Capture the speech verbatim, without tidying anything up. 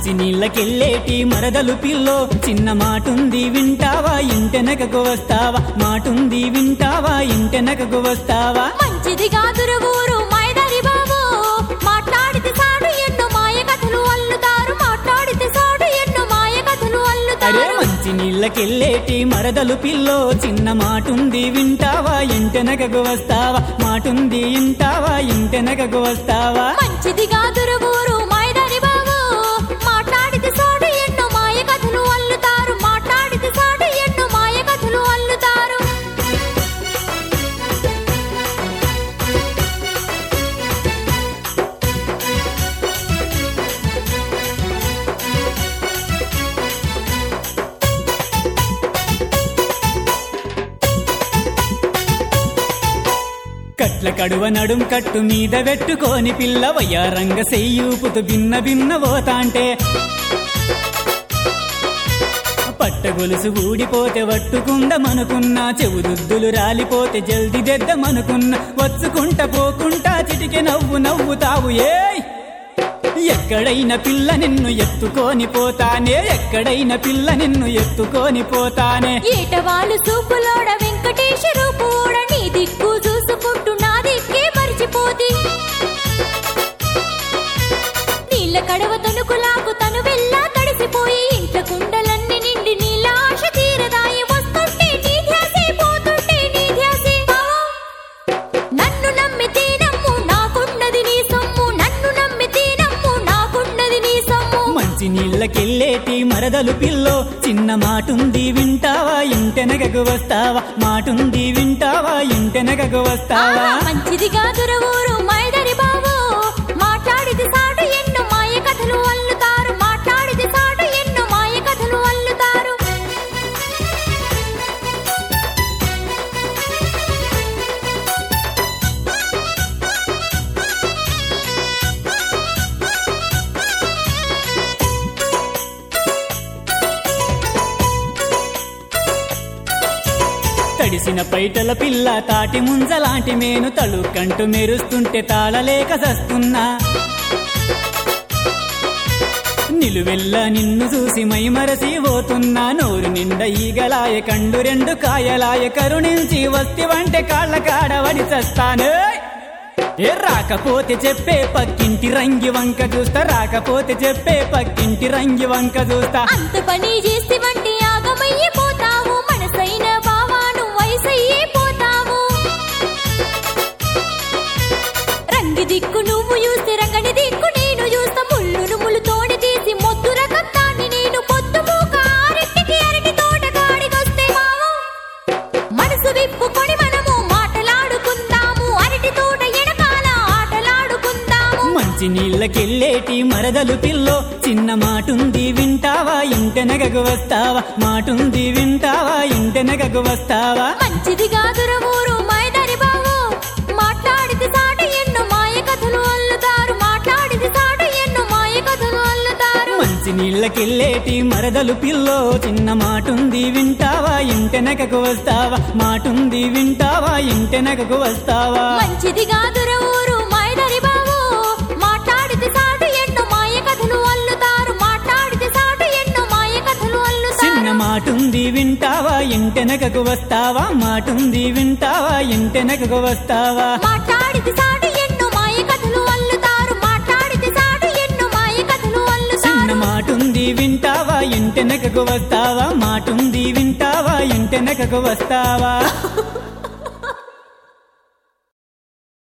మంచి నీళ్ళకెళ్ళేటి మరదలు పిల్లో చిన్న మాటుంది వింటావా ఇంటెనకకు వస్తావా మాటుంది వింటావా ఇంటెనకకు వస్తావా మంచిది కాదుర ఊరు మైదారి బాబు మాట్లాడితే సాడు ఎన్నో మాయ కథలు అల్లుతారు మాట్లాడితే సాడు ఎన్నో మాయ కథలు అల్లుతారు అరే మంచి నీళ్ళకెళ్ళేటి మరదలు పిల్లో చిన్న మాటుంది వింటావా ఇంటెనకకు వస్తావా మాటుంది వింటావా ఇంటెనకకు వస్తావా మంచిది కాదుర ఊరు మైదారి బాబు మాట్లాడితే సాడు ఎన్నో మాయ కథలు అల్లుతారు మాట్లాడితే సాడు ఎన్నో మాయ కథలు అల్లుతారు కట్ల కడువ నడుం కట్టు మీద పెట్టుకోని పిల్ల వయ్యారంగ సెయ్యూపుతు భిన్న భిన్న పోతాంటే పట్టగొలుసు ఊడిపోతే వట్టుకుందమనుకున్నా చెవుదుద్దులు రాలిపోతే జల్ది దెద్దమనుకున్నా వచ్చుకుంట పోకుంటా చిటికె నవ్వు నవ్వుతావు ఏయ్ ఎక్కడైన పిల్ల నిన్ను ఎత్తుకొని పోతానే ఎక్కడైన పిల్ల నిన్ను ఎత్తుకొని పోతానే ఏటవాలు సూపులోడ వెంకటేశ్వరు కూడా నీ దిక్కు చూసుకుంటూ నా దిక్కే మరిచిపోతి నీళ్ళ కడవ తనుకులాకు తను వెళ్ళా తడిసిపోయి ఇంట్ల కుండలన్నీ నిండి నీళ్ళ ఆశ తీరదాయి వస్తుంటే నీ ధ్యాసే పోతుంటే నీ ధ్యాసే నన్ను నమ్మితే నమ్ము నాకున్నది నీ సొమ్ము నన్ను నమ్మితే నమ్ము నాకున్నది నీ సొమ్ము మంచి నీళ్ళకెళ్ళేటి మరదలు పిల్లో చిన్న మాటుంది వింటావా ఇంటెనకకు వస్తావా మాటుంది వింటావా ఇంటెనకకు వస్తావా మంచిది కాదుర ఊరు మైదరి బాబు మాట్లాడితే సాడు ఎన్నో మాయ కథలు అల్లుతారు మాట్లాడితే సాడు ఎన్నో మాయ కథలు అల్లుతారు తడిసిన పైటల పిల్ల తాటి ముంజలాంటి మేను తళుకంటూ మెరుస్తుంటే తాళలేక సస్తున్నా నిలువెల్ల నిన్ను చూసి మైమరసి పోతున్నా నోరు నిండా ఈగలాయ కండు రెండు కాయలాయ కరుణించి వస్తివంటే కాళ్ళ కాడవడి చస్తాను ఏ రాకపోతే చెప్పే పక్కింటి రంగి వంక చూస్తా రాకపోతే చెప్పే పక్కింటి రంగి వంక చూస్తా అంత పని చేసి వంటి ఆగమయ్యి పోతావు మనసైన బావాను వయసయ్యే పోతావు రంగి దిక్కు నువ్వు చూస్తే రంగని దిక్కు నేను చూస్తా ముళ్ళును ముళ్ళుతోడి తీసి మొద్దు రకం దాన్ని నేను పొద్దు మూక ఆరింటికి అరటి తోట కాడికొస్తే మావు మనసు విప్పుకొని మనము మాటలాడుకుందాము అరటి తోట ఎడకాల ఆటలాడుకుందాము మంచి నీళ్ళకెళ్ళేటి మరదలు పిల్లో చిన్న మాటుంది వింటావా ఇంటెనకకు వస్తావా మాటుంది వింటావా ఇంటెనకకు వస్తావా మంచిది కాదుర ఊరు మైదారి బాబు మాట్లాడితే సాడు ఎన్నో మాయ కథలు అల్లుతారు మాట్లాడితే సాడు ఎన్నో మాయ కథలు అల్లుతారు మంచి నీళ్ళకెళ్ళేటి మరదలు పిల్లో చిన్న మాటుంది వింటావా ఇంటెనకకు వస్తావా మాటుంది వింటావా ఇంటెనకకు వస్తావా మంచిది కాదుర ఊరు మైదారి బాబు మాట్లాడితే సాడు ఎన్నో మాయ కథలు అల్లుతారు మాట్లాడితే సాడు ఎన్నో మాయ కథలు అల్లుతారు చిన్న మాటుంది వింటావా ఇంటెనకకు వస్తావా మాటుంది వింటావా ఇంటెనకకు వస్తావా మాట్లాడితే సాడు ఎన్నో మాయ కథలు అల్లుతారు మాట్లాడితే సాడు ఎన్నో మాయ కథలు చిన్న అల్లుతారు మాటుంది వింటావా ఇంటెనకకు వస్తావా మాటుంది వింటావా ఇంటెనకకు వస్తావా